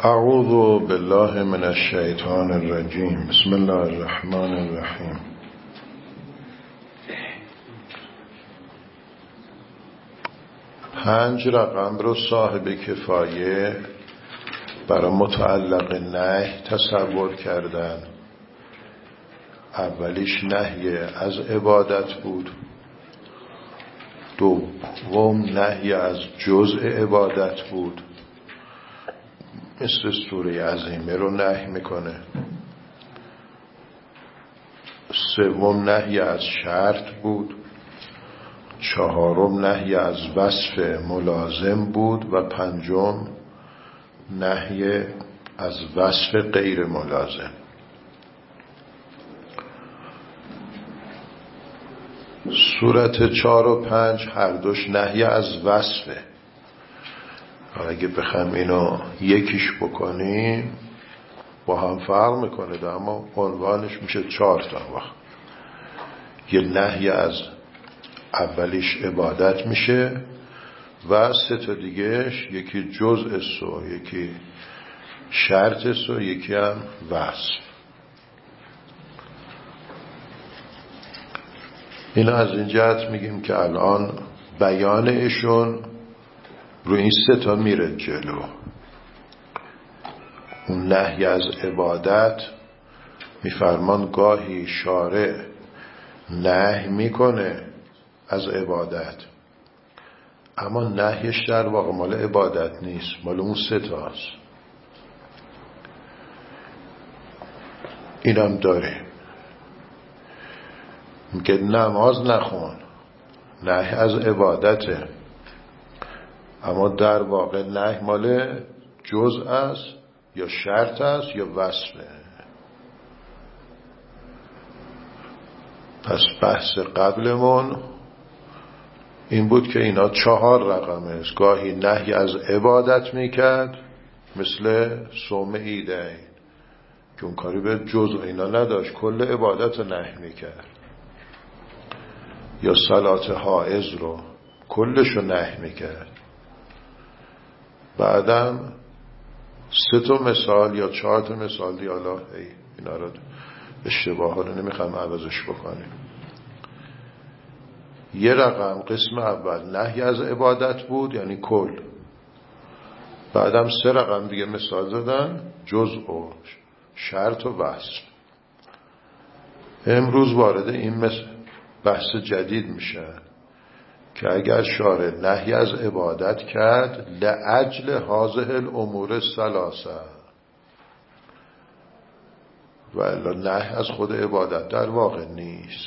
اعوذ بالله من الشیطان الرجیم. بسم الله الرحمن الرحیم. پنج رقم رو صاحب کفایه برای متعلق نهی تصور کردن. اولیش نهی از عبادت بود، دوم نهی از جزء عبادت بود، مثل سوره عظیمه رو نهی میکنه. سوم نهی از شرط بود، چهارم نهی از وصف ملازم بود و پنجم نهی از وصف غیر ملازم. صورت 4 و 5 هر دوش نهی از وصفه. اگه بخوام اینو یکیش بکنیم با هم فرق میکنه، اما عنوانش میشه 4 تا. وقت یه نهی از اولیش عبادت میشه و 3 تا دیگهش، یکی جزء و یکی شرط و یکی هم وصف. اینا از این جهت میگیم که الان بیان ایشون رو این 3 تا میره جلو. اون نهی از عبادت میفرمان گاهی شارع نهی میکنه از عبادت، اما نهیش در واقع مال عبادت نیست، مال اون 3 تاست. اینم داره، میگه نماز نخون، نهی از عبادته، اما در واقع نهی مال جزء است یا شرط است یا وصفه. پس بحث قبلمون این بود که اینا 4 رقمه. گاهی نهی از عبادت میکرد، مثل صوم عیدین که اون کاری به جزء اینا نداشت، کل عبادت رو نهی میکرد. یا صلات حائض رو کلش رو نهی میکرد. بعدم 3 تا مثال یا 4 تا مثال دیالا اینا رو اشتباه ها رو نمیخوام عوضش بکنیم. یه رقم قسم اول نهی از عبادت بود، یعنی کل. بعدم 3 رقم دیگه مثال زدن، جزء و شرط و وصف. امروز وارد این بحث جدید میشه که اگر شارع نهی از عبادت کرد لأجل هذه الامور الثلاثه، و الا نهی از خود عبادت در واقع نیست.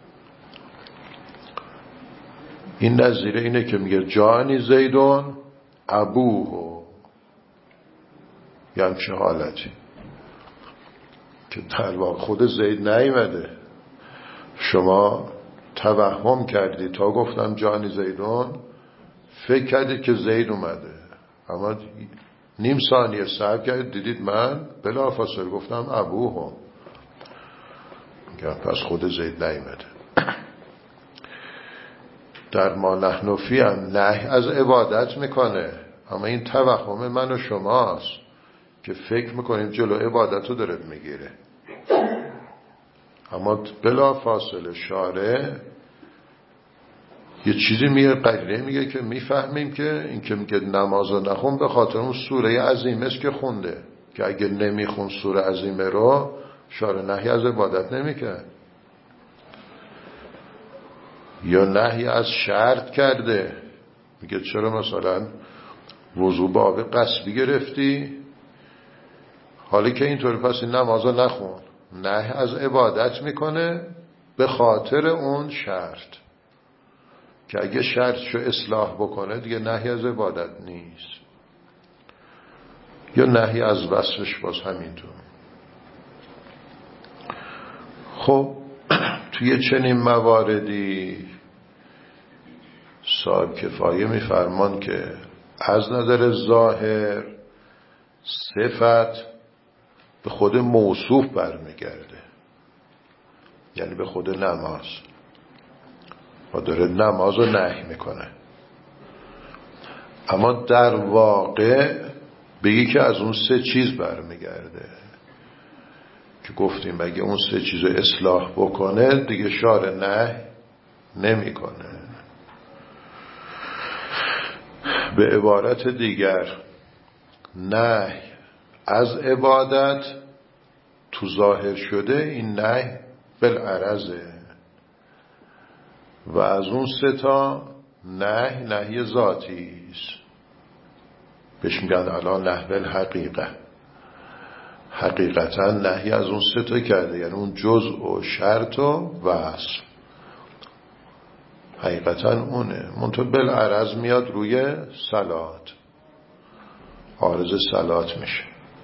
این نظیر اینه که میگه جانی زیدون ابوه، یعنی چه حالتی که در واقع خود زید نیامده، شما توهم کردی تا گفتم جانی زیدون فکر کردید که زید اومده، اما نیم ثانیه صبر کردید دیدید من بلافاصله گفتم ابوه، پس خود زید نیامده. در ما نحن فی هم نهی از عبادت میکنه، اما این توهم من و شماست که فکر میکنیم جلو عبادت رو داره میگیره. اما بلا فاصله شارع یه چیزی میگه، قرینه میگه که میفهمیم که این که میگه نماز نخون به خاطر اون سوره عظیمه است که خونده، که اگه نمیخون سوره عظیمه رو شارع نهی از عبادت نمیکرد. یا نهی از شرط کرده، میگه چرا مثلا وضو با آب قصبی گرفتی، حالی که اینطور پس این نماز نخون. نهی از عبادت میکنه به خاطر اون شرط، که اگه شرطشو اصلاح بکنه دیگه نهی از عبادت نیست. یا نهی از وصفش باز همینطور. خب توی چنین مواردی صاحب کفایه میفرمان که از نظر ظاهر صفت به خود موصوف برمیگرده، یعنی به خود نماز، و داره نماز رو نهی میکنه. اما در واقع به یکی از اون سه چیز برمیگرده که گفتیم اگه اون سه چیز رو اصلاح بکنه دیگه شارع نهی نمیکنه. به عبارت دیگر نهی از عبادت تو ظاهر شده، این نهی بالعرضه، و از اون سه تا نهی ذاتی است، بهش میگن الان نهی بالحقیقه. حقیقتا نهی از اون سه تا کرده، یعنی اون جزء و شرط و وصل، حقیقتا اونه. منتها بالعرض میاد روی صلات، عارض صلات میشه.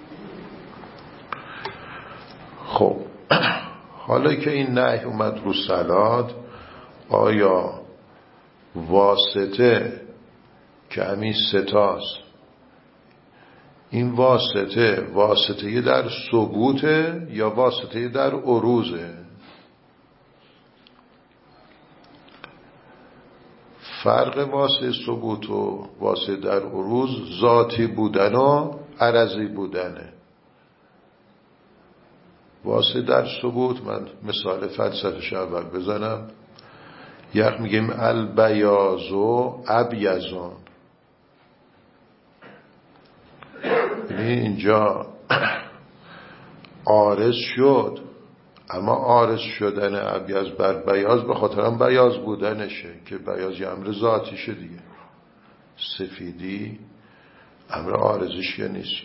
خب حالا که این نهی اومد رو صلات، آیا واسطه که همین ستاست، این واسطه در ثبوته یا واسطه در عروضه؟ فرق واسطه ثبوت و واسطه در عروض ذاتی بودن و عرضی بودنه. واسطه در ثبوت، من مثال فلسفه‌اش اول بزنم، میگیم البیاض و ابیضون. یعنی اینجا عارض شد، اما عارض شدن ابیض بر بیاض به خاطر هم بیاض بودنشه که بیاض یه امر ذاتیشه دیگه. سفیدی امر عارضیش یا نیست.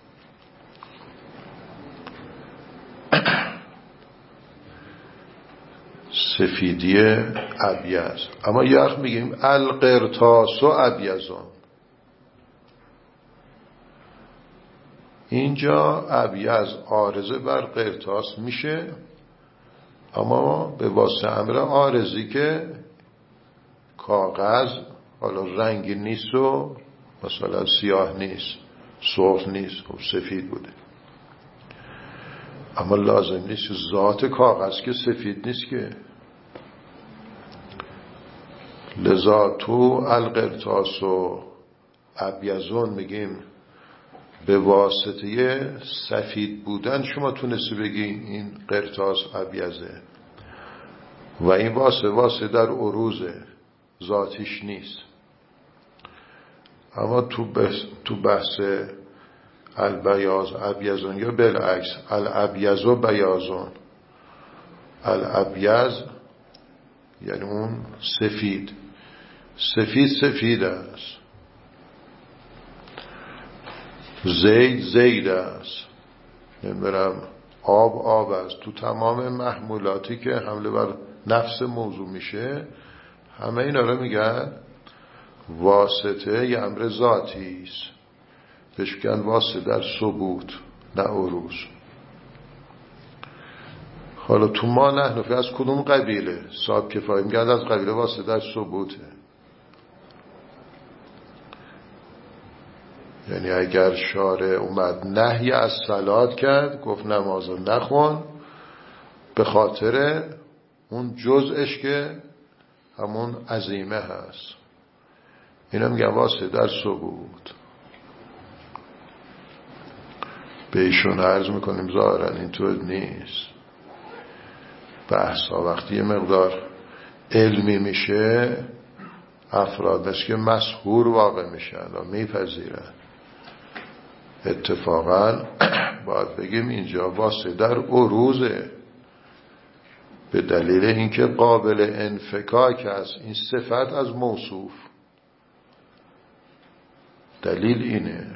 سفیدی ابیض. اما یخ میگیم القرطاس و ابیضون. اینجا ابیض عارضه بر قرطاس میشه، اما به واسطه امر عارضی که کاغذ حالا رنگی نیست و مثلا سیاه نیست، سرخ نیست، خب سفید بوده. اما لازم نیست ذات کاغذ که سفید نیست که. لذا تو القرطاس و ابیضون میگیم به واسطه سفید بودن شما تونستی بگین این قرطاس ابیضه، و این واسطه در عروضه، ذاتیش نیست. اما تو بحث البیاض ابیضون یا بالعکس الابیض و بیاضون، الابیض یعنی اون سفید است، زید است، نمیدونم آب است. تو تمام محمولاتی که حمله بر نفس موضوع میشه، همه اینا رو میگن واسطه یه امر ذاتی است، بهش میگن واسطه در ثبوت نه عروض. حالا تو ما نحنفی از کدوم قبیله؟ صاحب کفایی میگن از قبیله واسطه در ثبوته. یعنی اگر شارع اومد نهی از صلات کرد، گفت نماز نخون، به خاطر اون جزءش که همون عزیمه هست، اینا میگن واسطه در ثبوت. به ایشون عرض میکنیم ظاهرا اینطور نیست. بحثا وقتی یه مقدار علمی میشه، افراد مثل که مسحور واقع میشن و میپذیرن. اتفاقا باید بگیم اینجا واسطه در عروضه، به دلیل اینکه قابل انفکاک است این صفت از موصوف. دلیل اینه.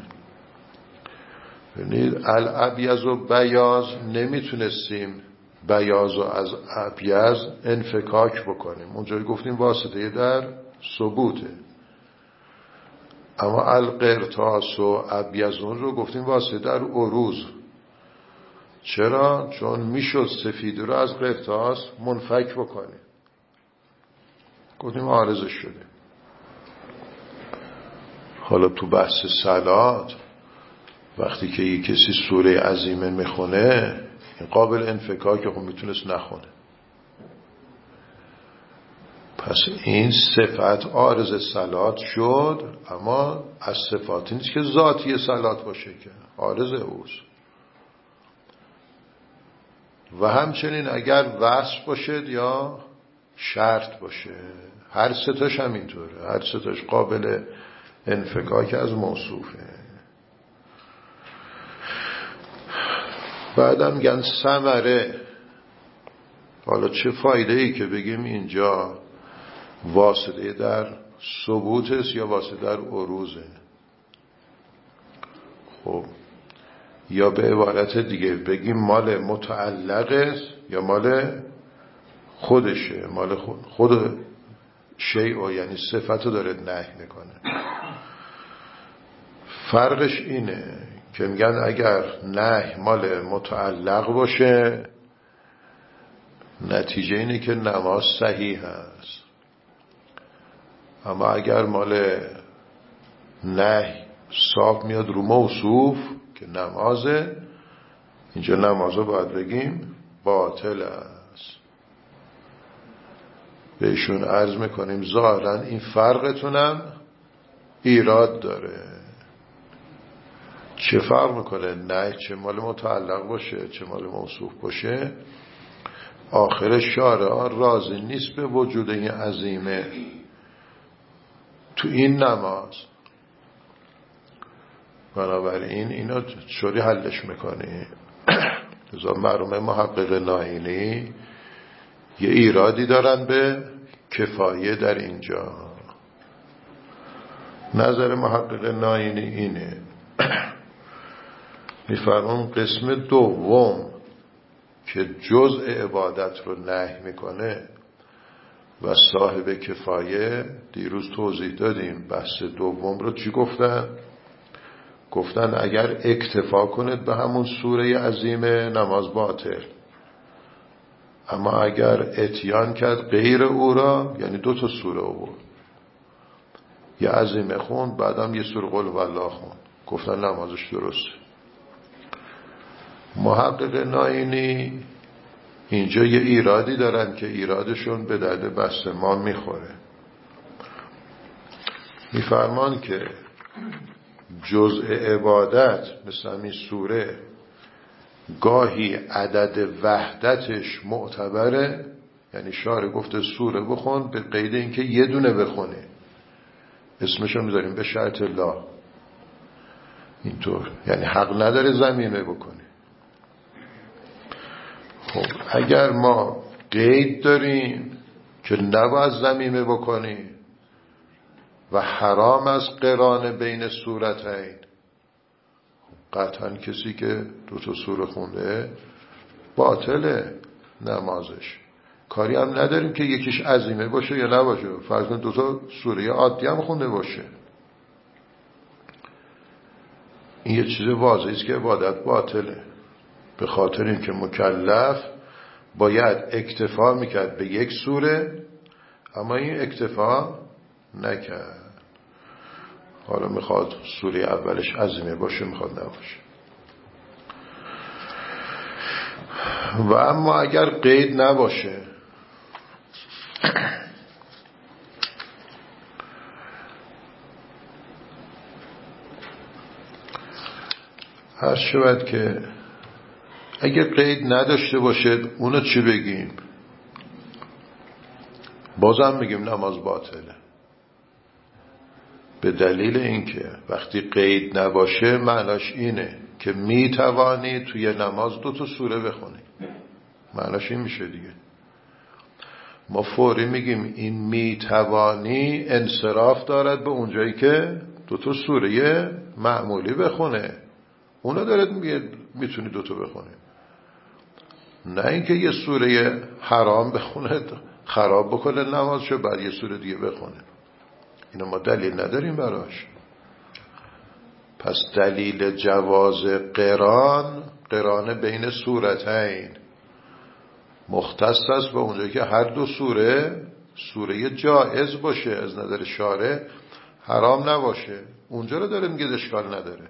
ببینید الابیض و بیاض نمیتونستیم بیاض و از ابیض انفکاک بکنیم، اونجایی گفتیم واسطه در ثبوته. اما القرطاس و ابیضون رو گفتیم واسطه در عروض. چرا؟ چون میشد سفید رو از قرطاس منفک بکنیم، گفتیم عارضش شده. حالا تو بحث صلات وقتی که یک کسی سوره عظیمه میخونه، این قابل انفکاک خب میتونست نخونه. پس این صفت عارض صلات شد، اما از صفاتی نیست که ذاتی صلات باشه، که عارض اوست. و همچنین اگر وصف باشد یا شرط باشه، هر ستاش همینطوره، هر ستاش قابل انفکاک از موصوفه. بعدم میگن ثمره. حالا چه فایده ای که بگیم اینجا واسطه در ثبوت است یا واسطه در عروضه؟ خب یا به عبارت دیگه بگیم مال متعلق است یا مال خودشه، مال خود شیء، یعنی صفتو داره نهی میکنه. فرقش اینه که میگن اگر نهی مال متعلق باشه، نتیجه اینه که نماز صحیح هست. اما اگر مال نهی صاف میاد رو موصوف که نمازه، اینجا نمازو باید بگیم باطل است. بهشون عرض میکنیم ظاهرا این فرقتونم ایراد داره. چه فرق میکنه نه چه مال متعلق باشه چه مال موصوف باشه؟ آخر شارع راضی نیست به وجود این عظیمه تو این نماز. بنابراین اینو چوری حلش میکنی. لذا مرحوم محقق ناینی یه ایرادی دارن به کفایه در اینجا. نظر محقق ناینی اینه، میفرمون قسم دوم که جزء عبادت رو نهی میکنه و صاحب کفایه، دیروز توضیح دادیم بحث دوم رو چی گفتن؟ گفتن اگر اکتفا کنید به همون سوره عظیمه نماز باطل، اما اگر اتیان کرد غیر او را، یعنی 2 سوره آورد، یه عظیمه خوند بعدم یه سوره قل والله خوند، گفتن نمازش درسته. محقق ناینی اینجا یه ایرادی دارن که ایرادشون به درد بحث ما میخوره. میفرمان که جزء عبادت مثل همین سوره گاهی عدد وحدتش معتبره، یعنی شارع گفته سوره بخون به قید اینکه یه دونه بخونه، اسمشو میذاریم به شرط الله، اینطور یعنی حق نداره ضمیمه بکنه. خب اگر ما قید داریم که نباید ضمیمه بکنیم و حرام از قران بین سورتین، قطعا کسی که 2 سوره خونده باطله نمازش. کاری هم نداریم که یکیش عظیمه باشه یا نباشه، فرض کن 2 سوره عادی هم خونده باشه. این یه چیز واضحه است که عبادت باطله، به خاطر اینکه مکلف باید اکتفا میکرد به 1 سوره، اما این اکتفا نکرد. حالا میخواد سوره اولش عظیمه باشه میخواد نباشه. و اما اگر قید نباشه، هر شود که اگر قید نداشته باشه اونو چی بگیم؟ بازم میگیم نماز باطله، به دلیل اینکه وقتی قید نباشه معناش اینه که میتوانی توی نماز 2 سوره بخونی، معناش این میشه دیگه. ما فوری میگیم این میتوانی انصراف دارد به اونجایی که 2 سوره معمولی بخونه، اونو دارد میگه میتونی 2 بخونی، نه اینکه یه سوره حرام بخونه خراب بکنه نمازشو بعد یه سوره دیگه بخونه. اینو ما دلیل نداریم براش. پس دلیل جواز قران بین سورتین مختص است به اونجایی که هر 2 سوره جائز باشه، از نظر شارع حرام نباشه، اونجا رو داره میگه اشکال نداره.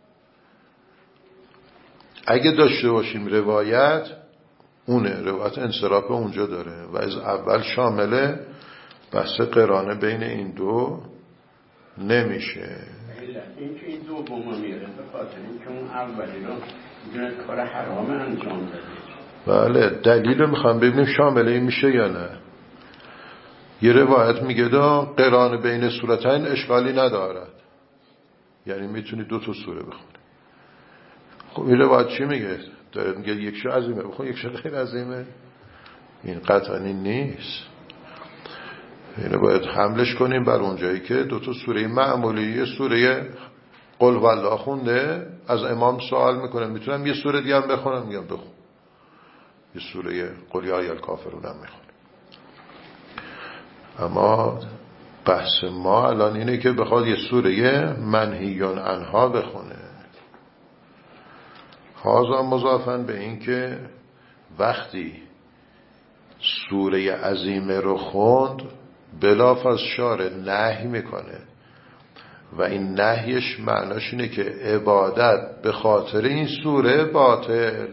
اگه داشته باشیم روایت، اونه روایت انصراف اونجا داره و از اول شامله بحث قرانه بین این دو نمیشه. این که این دوم میاره به خاطر اینکه اون اولی رو میدونه کار حرام انجام داده. بله دلیل رو میخوام ببینیم شامل این میشه یا نه. یه روایت میگه قرانه بین سورتین اشکالی ندارد، یعنی میتونی 2 سوره بخونی. خب این روایت چی میگه؟ داره میگه یکشو عظیمه بخون یکشو غیر عظیمه. این قطعا این نیست. اینو باید حملش کنیم بر اونجایی که 2 سوره معمولی، یه سوره قل والله خونده، از امام سوال میکنه میتونم یه سوره دیگه هم بخونم؟ میگم بخون. یه سوره قل یا الکافرون هم میخونه. اما بحث ما الان اینه که بخواد یه سوره منهیون عنها بخونه. هذا مضافاً به این که وقتی سوره عظیمه رو خوند بلافاصله شارع نهی میکنه و این نهیش معناش اینه که عبادت به خاطر این سوره باطل.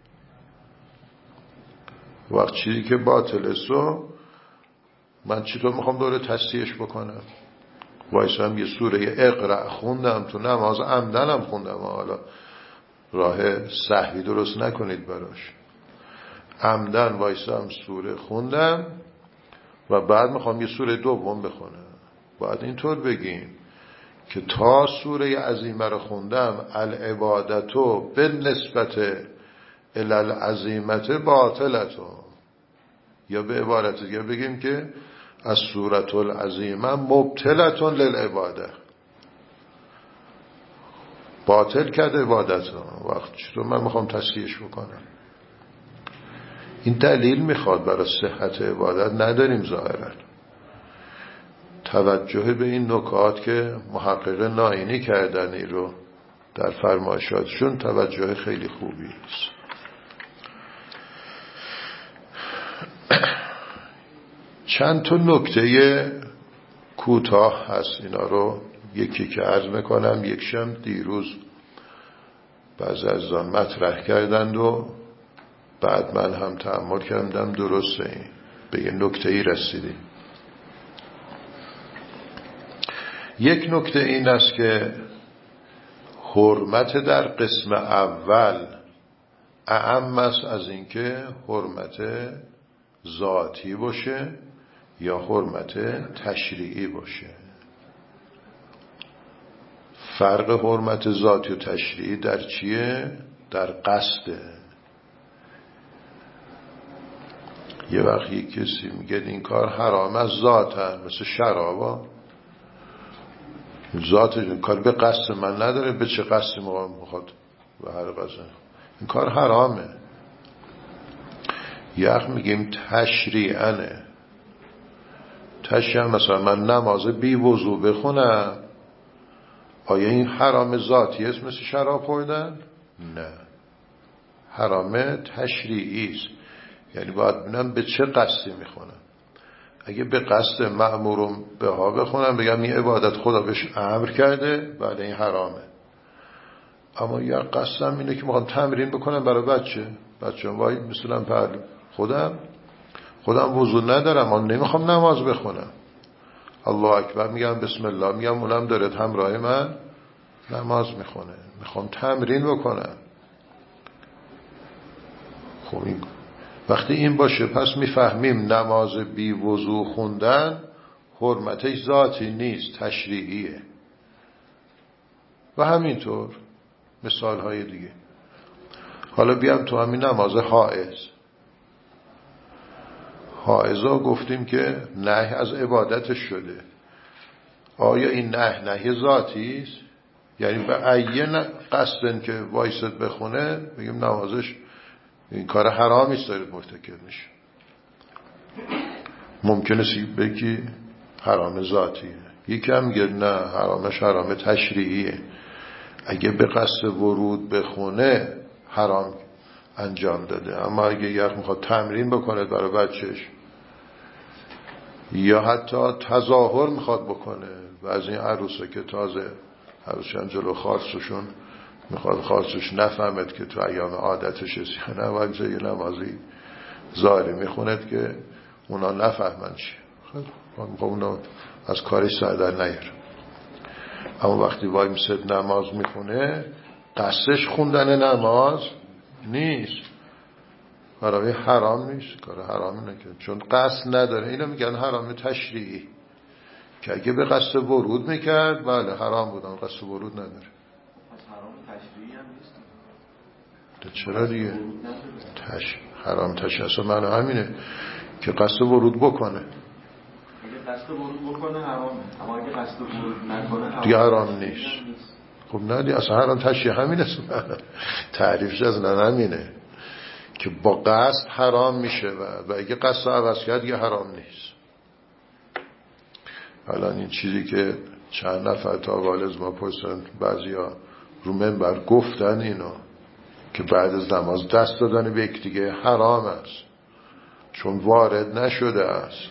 وقت چیزی که باطل است من چطور میخوام دوره تصحیحش بکنم؟ وایسام یه سوره اقرأ خوندم تو نماز، عمدنم خوندم، حالا راه سهوی درست نکنید براش. عمدن وایسام سوره خوندم و بعد میخوام یه سوره دوم بخونم. باید اینطور بگیم که تا سوره عظیمه رو خوندم العبادتو به نسبت الالعظیمت باطلتو، یا به عبارت دیگه بگیم که از سورة العظیمه مبتلتون للعباده، باطل کرده عبادتو. وقت چطور من میخوام تصحیحش بکنم؟ این دلیل میخواد برای صحت عبادت نداریم ظاهرا. توجه به این نکات که محقق نائینی کردن این رو در فرمایشاتشون توجه خیلی خوبی است. چند تا نکته کوتاه هست، اینا رو یکی که عرض میکنم، یکشم دیروز بعضی از آن مطرح کردند و بعد من هم تأمل کردم درسته این به یه نکته‌ای رسیدیم. یک نکته این است که حرمت در قسم اول اعم است از اینکه حرمت ذاتی باشه یا حرمت تشریعی باشه. فرق حرمت ذاتی و تشریعی در چیه؟ در قصده. یه وقتی کسی میگه این کار حرام از ذاتن، مثل شرابا، ذات این کار به قصد من نداره، به چه قصدی میخواد به هر قصد این کار حرامه. یه وقت میگیم تشریعنه. تشریعن مثلا من نماز بی وضو بخونم، آیا این حرام ذاتی است مثل شراب خوردن؟ نه، حرام تشریعی است. یعنی باید ببینم به چه قصدی میخونم. اگه به قصد مأمورم به ها بخونم بگم این عبادت خدا بهش امر کرده، بعد این حرامه. اما یا قصدم اینه که میخوام تمرین بکنم برای بچه وای مثلا پهلو خودم وضو ندارم، اما نمیخوام نماز بخونم، الله اکبر میگم بسم الله میگم، اونم داره همراه من نماز میخونه، میخوام تمرین بکنم. خب این وقتی این باشه پس میفهمیم نماز بی وضو خوندن حرمتش ذاتی نیست، تشریعیه. و همینطور مثال های دیگه. حالا بیام تو همین نماز حائزا گفتیم که نهی از عبادتش شده. آیا این نهی ذاتی است؟ یعنی به ایه قصدن که وایسد بخونه بگیم نمازش این کار حرامی است دارید مرتکب میشه. ممکنه بگی حرام ذاتیه، یکی هم میگه نه حرامش حرام تشریعیه. اگه به قصد ورود بخونه حرام انجام داده، اما اگه یک میخواد تمرین بکنه برای بچهش یا حتی تظاهر میخواد بکنه، و از این عروسه که تازه عروسشان جلو خاصشون میخواد خاصش نفهمد که تو ایام عادتش است یا نه، ولی یه نمازی ظاهری میخوند که اونا نفهمن چی. اونو از کارش سر در نیاره. اما وقتی وای میسد نماز میخونه، قصدش خوندن نماز نیست، برای حرام نیست، کار حرامی نکنه، چون قصد نداره. اینو میگن حرام تشریعی، که اگه به قصد ورود میکرد بله حرام بودن، قصد ورود نداره. پس حرام تشریعی هم نیست. چرا دیگه حرام تشریعی اصلا معنی همینه که قصد ورود بکنه. اگه قصد ورود بکنه حرامه، اما اگه قصد ورود نکنه دیگه حرام نیست. خب نه دیگه اصلا حرام تشریعی همینه، تعریفش از همینه که با قصد حرام میشه و اگه قصد عوض کرد دیگه حرام نیست. الان این چیزی که چند نفر تا والز ما پرسن، بعضیا رو منبر گفتن اینو که بعد از نماز دست دادن به یک دیگه حرام است چون وارد نشده است.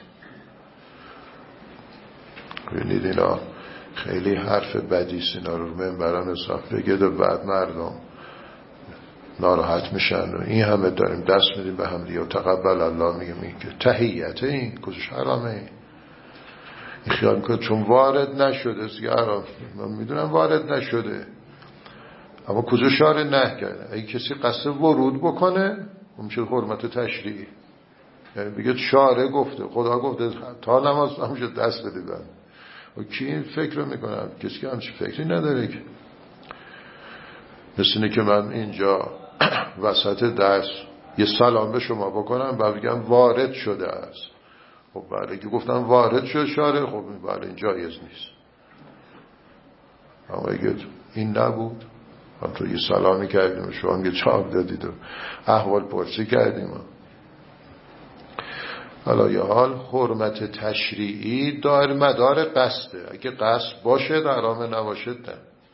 ببینید اینا خیلی حرف بدیست، اینا رو منبران حساب بگید و بعد مردم ناراحت میشن و این همه داریم دست میدیم به هم دیگه و تقبل الله میگه که تحییته، این کجاش حرامه؟ این خیال میکنه چون وارد نشده است حرام. من میدونم وارد نشده، اما کجا شارع نه کرده؟ اگه کسی قصد ورود بکنه اون میشه حرمت تشریعی، یعنی بگه شارع گفته، خدا گفته تا نماز نمیشه دست بدیدن. و کی این فکر رو میکنم؟ کسی که همچین فکری نداره که. مثل اینه که من اینجا وسط درس یه سلام به شما بکنم و بگم وارد شده است. خب بله که گفتم وارد شده شارع، خب بله این جایز نیست. اما اگه این نبود، هم تو یه سلامی کردیم شما هم یه چاپ دادید و احوال پرسی کردیم. حالا یه حال حرمت تشریعی دار مدار قصده، اگه قصد باشه حرام نباشه نه.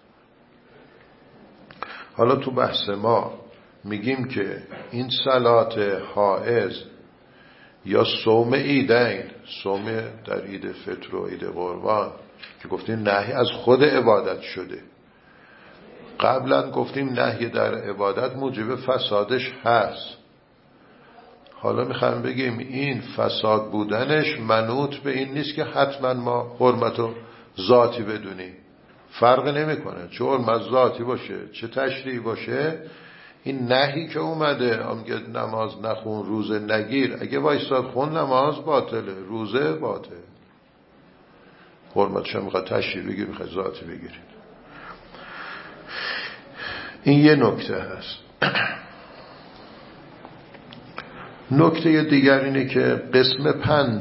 حالا تو بحث ما میگیم که این صلات حائض یا صوم عیدین، صوم در عید فطر و عید قربان که گفتیم نهی از خود عبادت شده، قبلا گفتیم نهی در عبادت موجب فسادش هست. حالا میخوایم بگیم این فساد بودنش منوط به این نیست که حتما ما حرمتو ذاتی بدونیم، فرق نمیکنه چه حرمت ذاتی باشه چه تشریعی باشه. این نهی که اومده میگه نماز نخون روزه نگیر، اگه وایستاد خون نماز باطله، روزه باطل. حرمتش هم میخواد تشریعی بگیر، میخواد ذاتی بگیرید. این یه نکته هست. نکته دیگر اینه که قسم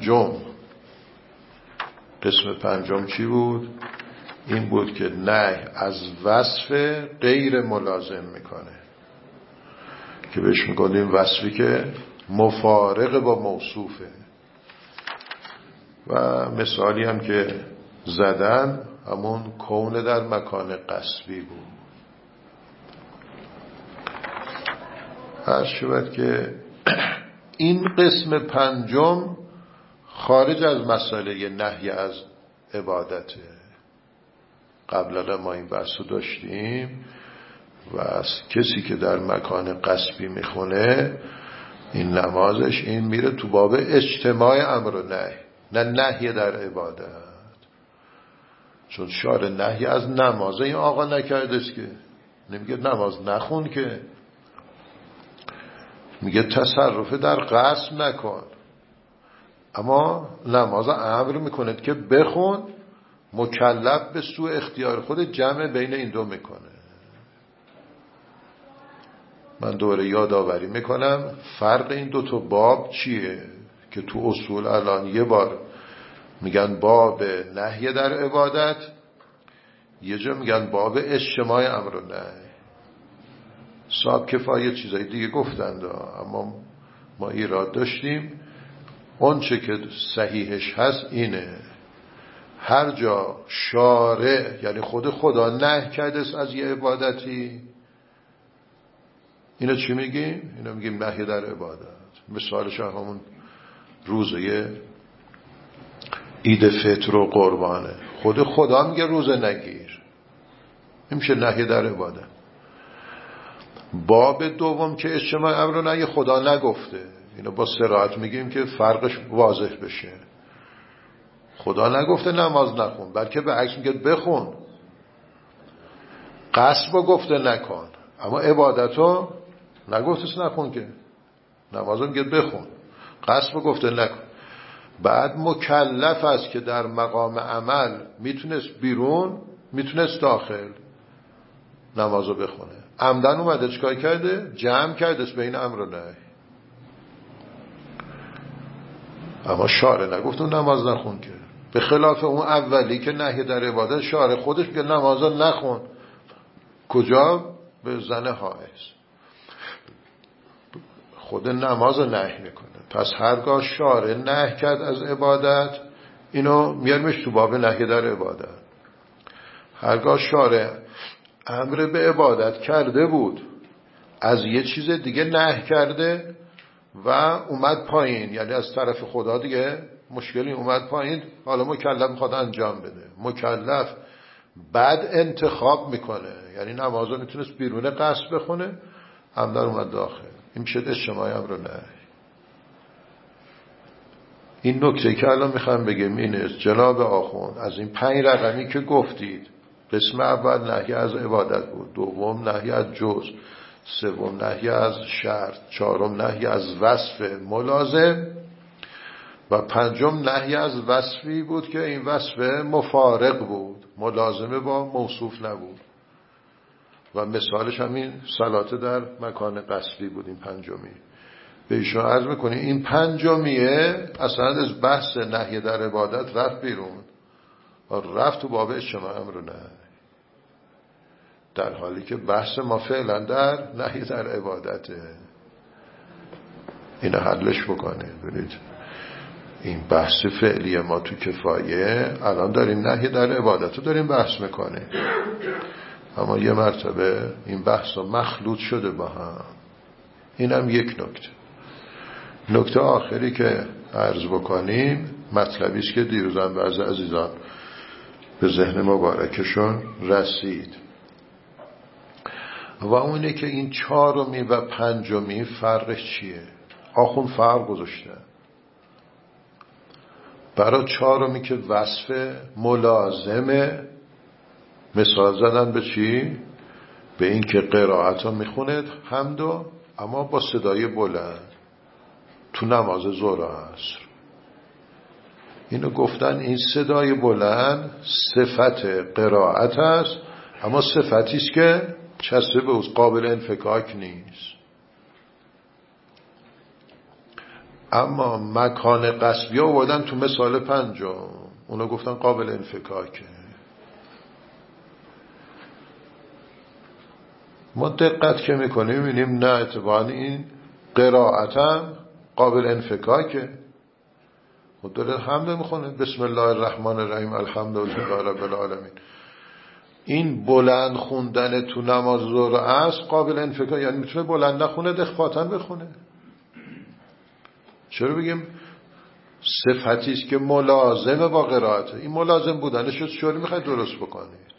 پنجم چی بود؟ این بود که نهی از وصف غیر ملازم میکنه، که بهش میگیم وصفی که مفارق با موصوفه. و مثالی هم که زدن همون کون در مکان قصبی بود. هر شود که این قسم پنجم خارج از مسئله نهی از عبادته. قبلا ما این بحث رو داشتیم و از کسی که در مکان قصبی میخونه این نمازش این میره تو باب اجتماع امر و نهی، نه نهی در عبادت. چون شارع نهی از نماز این آقا نکرده است که، نمیگه نماز نخون که، میگه تصرف در قصد نکن. اما نماز امر میکنه که بخون، مکلف به سوء اختیار خود جمع بین این دو میکنه. من دوره یادآوری میکنم فرق این دو تا باب چیه که تو اصول الان یه بار میگن باب نهی در عبادت، یه جا میگن باب اجتماع امر و نهی. صاحب کفایه چیزای دیگه گفتند، اما ما ایراد داشتیم. اون چه که صحیحش هست اینه، هر جا شارع یعنی خود خدا نهی کرده از یه عبادتی، اینو چی میگیم؟ اینو میگیم نهی در عبادت. مثالش همون روزه عید فطر و قربانه، خود خدا میگه روزه نگیر، این میشه نهی در عبادت. باب دوم که اجتماع امر و نهی خدا نگفته، اینو با صراحت میگیم که فرقش واضح بشه. خدا نگفته نماز نخون، بلکه به عکس میگه بخون. قصد رو گفته نکن، اما عبادتو نگفته نکن، که نمازو میگه بخون. قصد رو گفته نکن. بعد مکلف است که در مقام عمل میتونست بیرون، میتونست داخل نمازو بخونه. عمدن اومده چیکار کرده؟ جمع کرده بین امر و نهی. اما شارع نگفت اون نماز نخون، که به خلاف اون اولی که نهی در عبادت، شارع خودش میگه نمازو نخون. کجا؟ به زن حائض. خود نمازو نهی میکنه. پس هرگاه شارع نهی کرد از عبادت، اینو میارمش تو باب نهی در عبادت. هرگاه شارع امر به عبادت کرده بود، از یه چیز دیگه نهی کرده و اومد پایین، یعنی از طرف خدا دیگه مشکلی اومد پایین، حالا مکلف میخواد انجام بده. مکلف بعد انتخاب میکنه، یعنی نمازو میتونست بیرون قصد بخونه، عمدن اومد داخل. این میشه اجتماعی امر نهی. این نکته که الان میخوام بگم اینه، جناب آخوند، از این 5 رقمی که گفتید، قسم اول نهی از عبادت بود، دوم نهی از جزء، سوم نهی از شرط، چهارم نهی از وصف ملازم و پنجم نهی از وصفی بود که این وصف مفارق بود، ملازمه با موصوف نبود و مثالش همین صلات در مکان قصدی بود. این پنجمی به ایشون عرض میکنی، این پنجمیه اصلا از بحث نهی در عبادت رفت بیرون و رفت تو باب اجتماع امر و نهی، در حالی که بحث ما فعلا در نهی در عبادته. اینو حلش بکنه. ببینید این بحث فعلی ما تو کفایه، الان داریم نهی در عبادت رو داریم بحث میکنه، اما یه مرتبه این بحث ها مخلوط شده با هم. اینم یک نکته. نکته آخری که عرض بکنیم مطلبیست که دیروزم بعضی عزیزان به ذهن مبارکشون رسید و اونه که این 4می و 5می فرقش چیه؟ آخون فرق گذاشته. برای 4می که وصف ملازمه، مثال زدن به چی؟ به این که قرائت ها میخونه حمدو، اما با صدای بلند تو نماز ظهر و عصر. اینو گفتن این صدای بلند صفت قرائت است، اما صفتیست که چسبه به قابل انفکاک نیست. اما مکان قصبی ها آوردن تو مثال 5، اونا گفتن قابل انفکاکه. ما دقت که میکنیم میبینیم نه، اتفاقا این قرائتم قابل انفکاکه. خود داره حمد میخونه، بسم الله الرحمن الرحیم الحمدلله رب العالمین. این بلند خوندن تو نماز ظهر و عصر قابل انفکاک، یعنی میتونه بلند نخونه، اخفاتا بخونه. چرا بگیم صفتیست که ملازمه با قرائته؟ این ملازم بودنش چطوری میخواید درست بکنید؟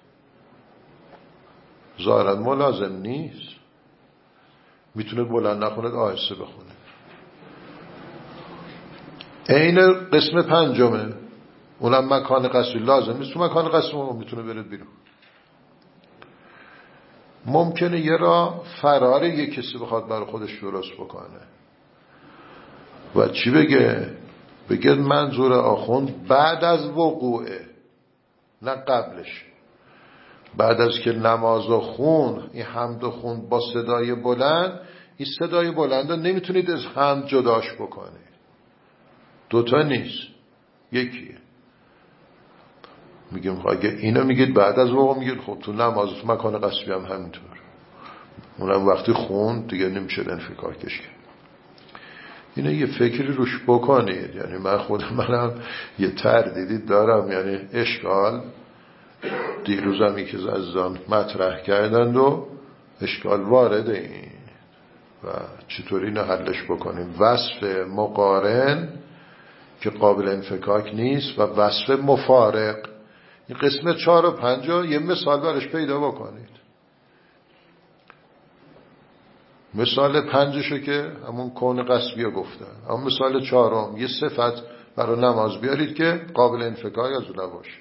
ظاهرا ملازم نیست، میتونه بلند نخونه، آهسته بخونه. این قسم 5، اونم مکان قصری لازم نیست، تو مکان قصری میتونه بره بیرون. ممکنه یه را فرار یه کسی بخواد برای خودش درست بکنه و چی بگه؟ بگه منظور آخوند بعد از وقوعه، نه قبلش. بعد از که نمازو خون، این حمدو خون با صدای بلند، این صدای بلند رو نمیتونید از حمد جداش بکنید. دوتا نیست، یکیه. میگیم اگه اینو میگید بعد از وقوع، میگید خب تو نماز تو مکان قصبی هم همینطور، اونم وقتی خون دیگه نمیشه انفکاکش کرد. اینو یه فکری روش بکنید. یعنی من منم یه تردیدی دارم، یعنی اشکال دیروزم یکی از عزیزان مطرح کردند و اشکال وارد این و چطوری اینو حلش بکنیم. وصف مقارن که قابل انفکاک نیست و وصف مفارق، این قسم 4 و 5 یه مثال برش پیدا بکنید. مثال 5شو که همون کون قصبی گفتن، اما مثال 4 یه صفت برای نماز بیارید که قابل انفکاک از اون نباشه.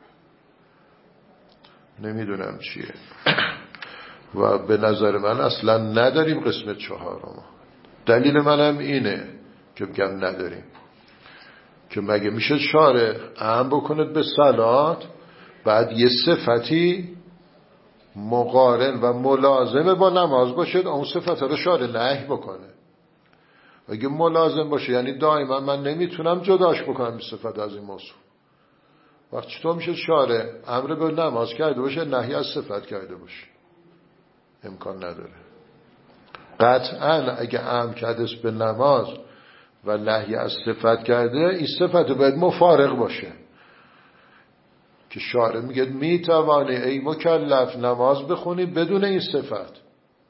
نمیدونم چیه. و به نظر من اصلا نداریم قسم 4. دلیل منم اینه که بگم نداریم، که مگه میشه شارع امر بکند به صلات بعد یه صفتی مقارن و ملازمه با نماز باشد اون صفت رو شارع نهی بکنه؟ اگه ملازم باشه یعنی دائما من نمیتونم جداش بکنم این صفت از این موضوع. وقت چطور میشه شارع امر به نماز کرده باشه نهی از صفت کرده باشه؟ امکان نداره. قطعا اگه امر کرده به نماز و نهی از صفت کرده این صفت باید مفارق باشه، که شارع میگه میتوانی ای مکلف نماز بخونی بدون این صفت.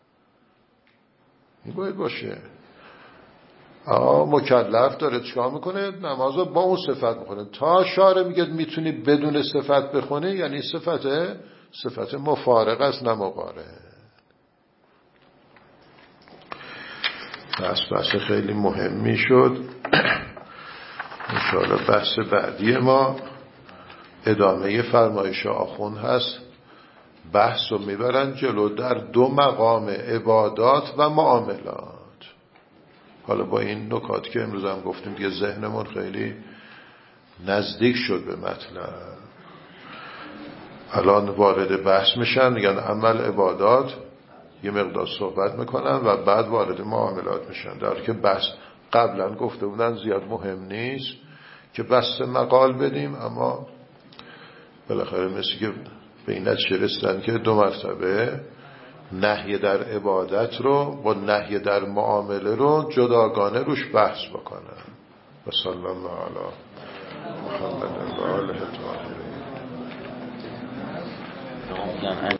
این باید باشه. مکلف داره چیکار میکنه؟ نماز رو با اون صفت میخونه. تا شارع میگه میتونی بدون صفت بخونی یعنی صفت مفارق است نه مقارن. بحث خیلی مهمی شد. انشاءالله بحث بعدی ما ادامه فرمایش آخوند هست. بحث رو میبرن جلو در 2 مقام عبادات و معاملات. حالا با این نکات که امروز هم گفتیم دیگه ذهنمون خیلی نزدیک شد به مطلب. الان وارد بحث میشن، میگن عمل عبادات، یه مقدار صحبت میکنن و بعد وارد معاملات میشن، در که بحث قبلا گفته بودن زیاد مهم نیست که بحث مقال بدیم، اما بالاخره مثل که به این نتیجه رسیدن که 2 مرتبه نهی در عبادت رو با نهی در معامله رو جداگانه روش بحث بکنن. و صلی الله علی محمد و آله الطاهرین.